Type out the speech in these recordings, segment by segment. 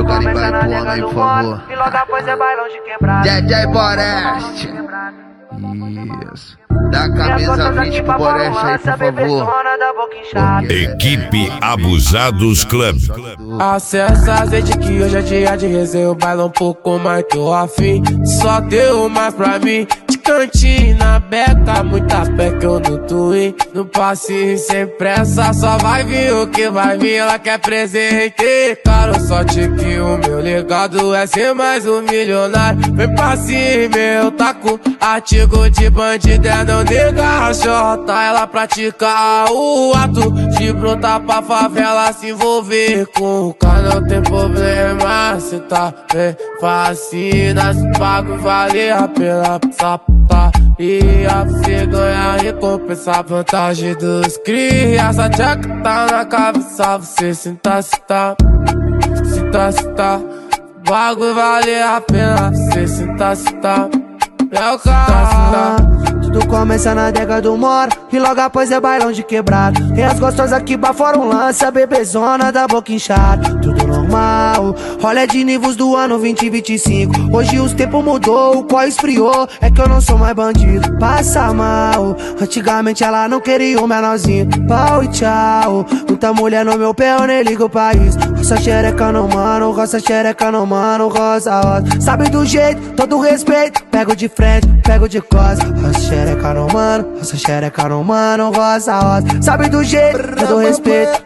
Garibaldi Pona aí, por favor. E logo após é bailão de quebrada. DJ Boreste. Isso. Dá camisa 20 pro Boreste aí, por favor. Equipe Abusados Club. Acessa azeite que hoje é dia de resenha. Baila um pouco mais que eu afim. Só deu mais pra mim. De cantinho na beca, muita pé que eu não twin. No passe sem pressa, só vai vir o que vai vir. Ela quer presente, caro, sorte que o meu legado é ser mais um milionário. Vem pra cima, eu taco artigo de bandido, é não nega a xota. Ela pratica o ato de brotar pra favela se envolver com o cara. Não tem problema, cê tá bem fascina. Se pago vale a pena sapata. E a você ganha recompensa, vantagem dos cria. Essa tcheca tá na cabeça, você sinta, sinta. Bagulho vale a pena, você sinta. É o cara. Tudo começa na adega do Mora e logo após é bailão de quebrada. E as gostosas que baforam lança, bebezona da boca inchada. Tudo normal, olha de níveis do ano 2025. Hoje os tempos mudou, o qual esfriou. É que eu não sou mais bandido, passa mal. Antigamente ela não queria um menorzinho. Pau e tchau, muita mulher no meu pé, eu nem ligo pra isso. Roça xereca não mano, roça xereca não mano, roça roça. Sabe do jeito, todo respeito, pego de frente, pego de costas. Roça xereca não mano, roça xereca não mano, roça roça. Sabe do jeito, todo respeito.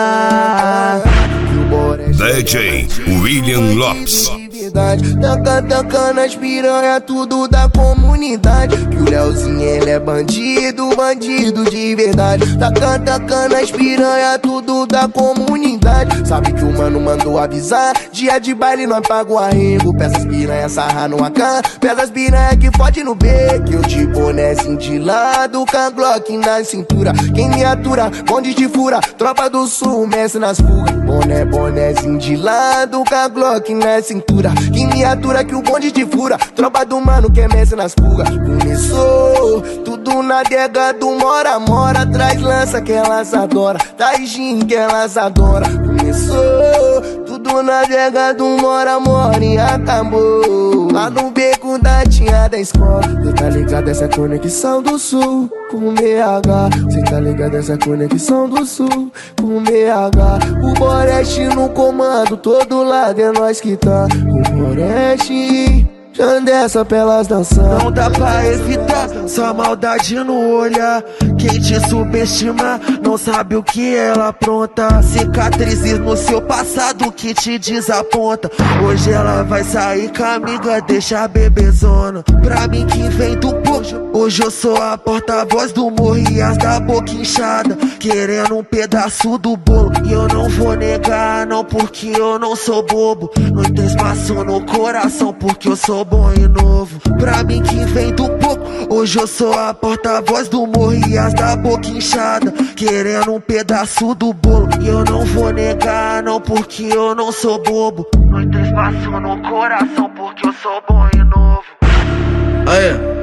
DJ William Lopes. Taca nas piranha, tudo da comunidade. Que o Leozinho ele é bandido, bandido de verdade. Taca nas piranha, tudo da comunidade. Sabe que o mano mandou avisar, dia de baile nós paga o arrego. Peça as piranha, sarra no AK, peça as piranha que fode no B. Que eu de bonézinho de lado, com a Glock na cintura. Quem me atura, bonde de fura, tropa do sul, mestre nas fugas. Bonézinho de lado, com a Glock na cintura. Quem me atura que o bonde de fura, tropa do mano que é mestre nas fugas. Começou tudo na adega do Mora, traz lança que elas adoram, traz gin que elas adoram. Começou tudo na adega do Mora e acabou lá no beco da tia da escola. Cê tá ligado essa conexão do sul com BH? Cê tá ligado essa conexão do sul com BH? O Boreste no comando, todo lado é nós que tá. O Boreste já dessa pelas dançando. Não dá pra evitar, só maldade no olhar. Quem te subestima não sabe o que ela apronta. Cicatrizes no seu passado que te desaponta. Hoje ela vai sair com a amiga, deixa a bebezona. Pra mim que vem do pojo, hoje eu sou a porta-voz do morro e as da boca inchada, querendo um pedaço do bolo. E eu não vou negar não, porque eu não sou bobo. Não tem espaço no coração porque eu sou bom e novo. Pra mim que vem do pouco, hoje eu sou a porta-voz do morro e as da boca inchada, querendo um pedaço do bolo. E eu não vou negar não, porque eu não sou bobo. Não tem espaço no coração porque eu sou bom e novo. Aê.